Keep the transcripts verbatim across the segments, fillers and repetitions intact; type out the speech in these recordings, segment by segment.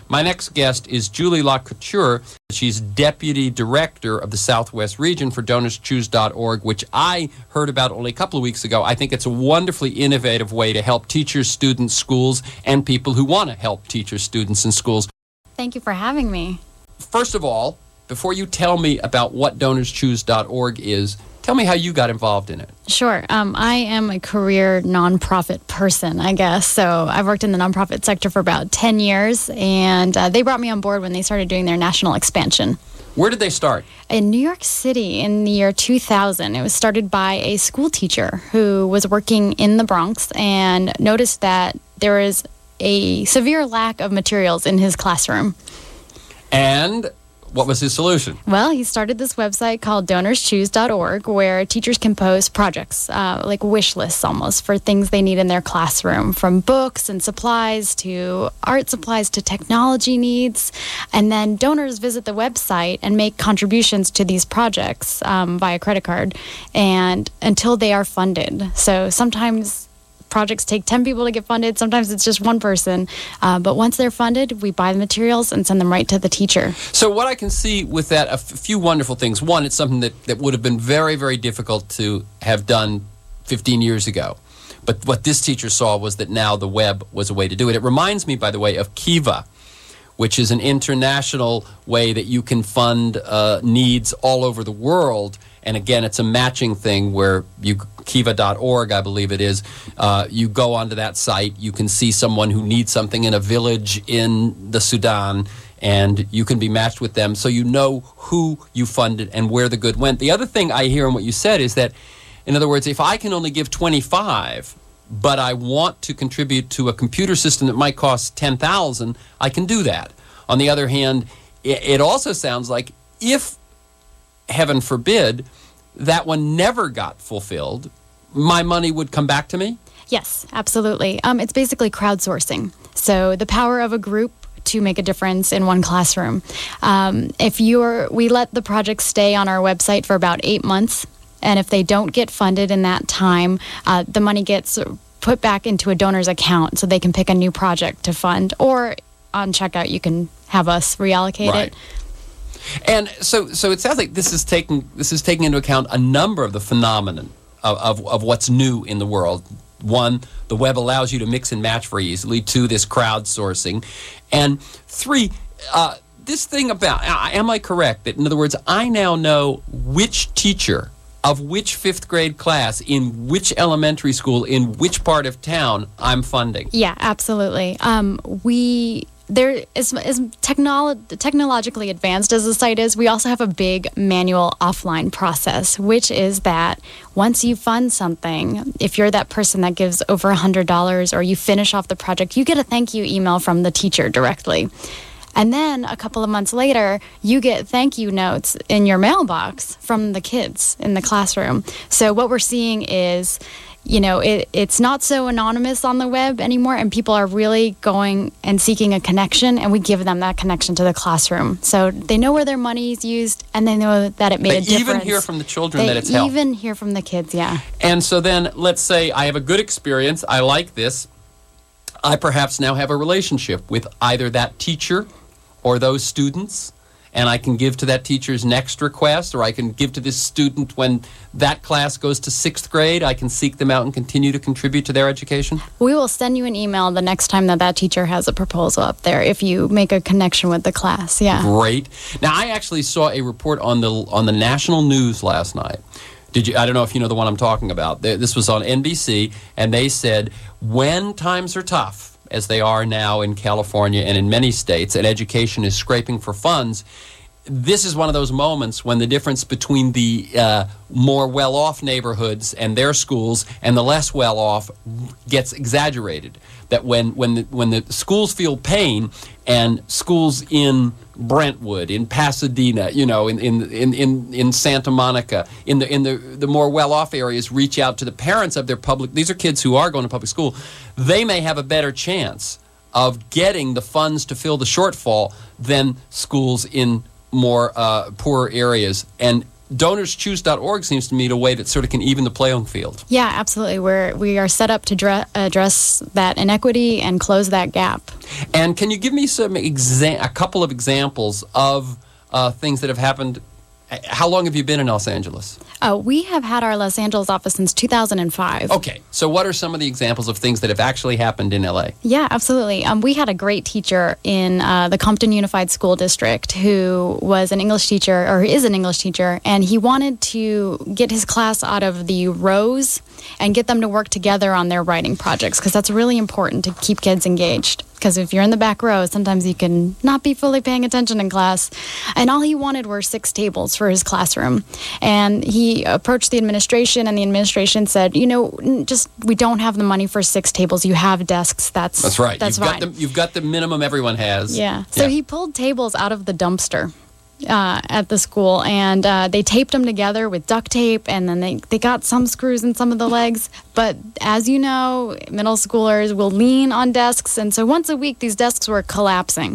My next guest is Julie LaCouture. She's Deputy Director of the Southwest Region for donors choose dot org, which I heard about only a couple of weeks ago. I think it's a wonderfully innovative way to help teachers, students, schools, and people who want to help teachers, students, and schools. Thank you for having me. First of all, before you tell me about what donors choose dot org is, tell me how you got involved in it. Sure. Um, I am a career nonprofit person, I guess. So I've worked in the nonprofit sector for about ten years, and uh, they brought me on board when they started doing their national expansion. Where did they start? In New York City in the year two thousand. It was started by a school teacher who was working in the Bronx and noticed that there is a severe lack of materials in his classroom. And what was his solution? Well, he started this website called donors choose dot org where teachers can post projects, uh, like wish lists almost, for things they need in their classroom, from books and supplies to art supplies to technology needs. And then donors visit the website and make contributions to these projects um, via credit card and until they are funded. So sometimes projects take ten people to get funded. Sometimes it's just one person. Uh, but once they're funded, we buy the materials and send them right to the teacher. So what I can see with that, a f- few wonderful things. One, it's something that, that would have been very, very difficult to have done fifteen years ago. But what this teacher saw was that now the web was a way to do it. It reminds me, by the way, of Kiva, which is an international way that you can fund uh, needs all over the world. And again, it's a matching thing where you, kiva dot org, I believe it is, uh, you go onto that site, you can see someone who needs something in a village in the Sudan, and you can be matched with them so you know who you funded and where the good went. The other thing I hear in what you said is that, in other words, if I can only give twenty-five, but I want to contribute to a computer system that might cost ten thousand dollars, I can do that. On the other hand, it, it also sounds like if, heaven forbid, that one never got fulfilled, my money would come back to me? Yes, absolutely. Um, it's basically crowdsourcing. So the power of a group to make a difference in one classroom. Um, if you're, we let the project stay on our website for about eight months, and if they don't get funded in that time, uh, the money gets put back into a donor's account so they can pick a new project to fund, or on checkout you can have us reallocate right. it. And so, so it sounds like this is taking this is taking into account a number of the phenomenon of, of, of what's new in the world. One, the web allows you to mix and match very easily. Two, this crowdsourcing, and three, uh, this thing about uh, am I correct that, in other words, I now know which teacher of which fifth grade class in which elementary school in which part of town I'm funding? Yeah, absolutely. Um, we. There is, as technolo- technologically advanced as the site is, we also have a big manual offline process, which is that once you fund something, if you're that person that gives over one hundred dollars or you finish off the project, you get a thank you email from the teacher directly. And then a couple of months later, you get thank you notes in your mailbox from the kids in the classroom. So what we're seeing is, you know, it, it's not so anonymous on the web anymore, and people are really going and seeking a connection, and we give them that connection to the classroom. So they know where their money is used, and they know that it made they a difference. They even hear from the children they that it's helped. They even hear from the kids, yeah. And so then, let's say I have a good experience, I like this, I perhaps now have a relationship with either that teacher or those students, and I can give to that teacher's next request, or I can give to this student when that class goes to sixth grade. I can seek them out and continue to contribute to their education? We will send you an email the next time that that teacher has a proposal up there if you make a connection with the class, yeah. Great. Now, I actually saw a report on the on the national news last night. Did you? I don't know if you know the one I'm talking about. This was on N B C, and they said, when times are tough, as they are now in California and in many states, and education is scraping for funds, this is one of those moments when the difference between the uh, more well-off neighborhoods and their schools and the less well-off gets exaggerated. That when when the, when the schools feel pain, and schools in Brentwood, in Pasadena, you know, in in in in, in Santa Monica, in the in the, the more well-off areas, reach out to the parents of their public. These are kids who are going to public school. They may have a better chance of getting the funds to fill the shortfall than schools in more uh, poorer areas. And donors choose dot org seems to me a way that sort of can even the playing field. Yeah, absolutely. We're we are set up to dre- address that inequity and close that gap. And can you give me some exa- a couple of examples of uh, things that have happened? How long have you been in Los Angeles? Uh, we have had our Los Angeles office since two thousand five. Okay, so what are some of the examples of things that have actually happened in L A? Yeah, absolutely. Um, we had a great teacher in uh, the Compton Unified School District who was an English teacher, or is an English teacher, and he wanted to get his class out of the rows and get them to work together on their writing projects, because that's really important to keep kids engaged. Because if you're in the back row, sometimes you can not be fully paying attention in class. And all he wanted were six tables for his classroom. And he approached the administration, and the administration said, you know, just we don't have the money for six tables. You have desks. That's That's right. That's you've fine. Got the, you've got the minimum everyone has. Yeah. So yeah. he pulled tables out of the dumpster uh, at the school, and uh, they taped them together with duct tape, and then they, they got some screws in some of the legs. But as you know, middle schoolers will lean on desks, and so once a week these desks were collapsing.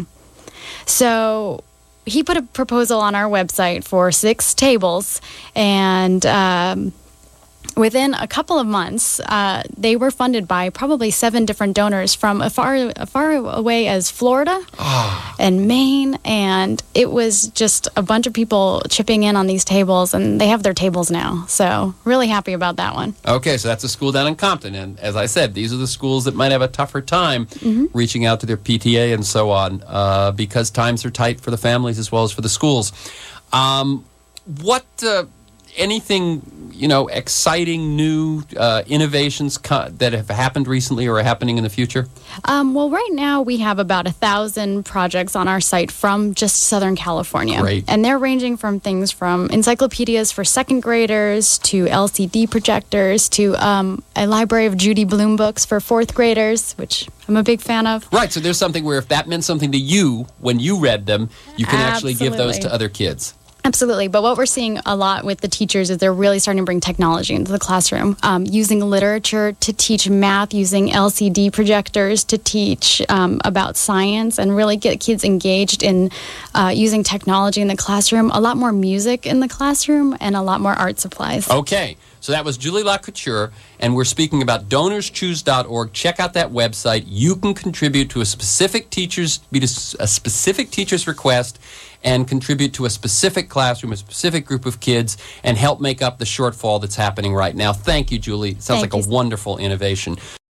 So he put a proposal on our website for six tables, and um, within a couple of months, uh, they were funded by probably seven different donors from as far, as far away as Florida oh. and Maine, and it was just a bunch of people chipping in on these tables, and they have their tables now. So really happy about that one. Okay, so that's a school down in Compton, and as I said, these are the schools that might have a tougher time mm-hmm. reaching out to their P T A and so on, uh, because times are tight for the families as well as for the schools. Um, what... Uh, Anything, you know, exciting, new uh, innovations co- that have happened recently or are happening in the future? Um, well, right now we have about a thousand projects on our site from just Southern California. Great. And they're ranging from things from encyclopedias for second graders to L C D projectors to um, a library of Judy Blume books for fourth graders, which I'm a big fan of. Right, so there's something where if that meant something to you when you read them, you can actually give those Absolutely. to other kids. Absolutely. But what we're seeing a lot with the teachers is they're really starting to bring technology into the classroom, um, using literature to teach math, using L C D projectors to teach um, about science, and really get kids engaged in uh, using technology in the classroom, a lot more music in the classroom, and a lot more art supplies. Okay. So that was Julie LaCouture, and we're speaking about donors choose dot org. Check out that website. You can contribute to a specific teacher's be a specific teacher's request, and contribute to a specific classroom, a specific group of kids, and help make up the shortfall that's happening right now. Thank you, Julie. It sounds Thank like a you. wonderful innovation.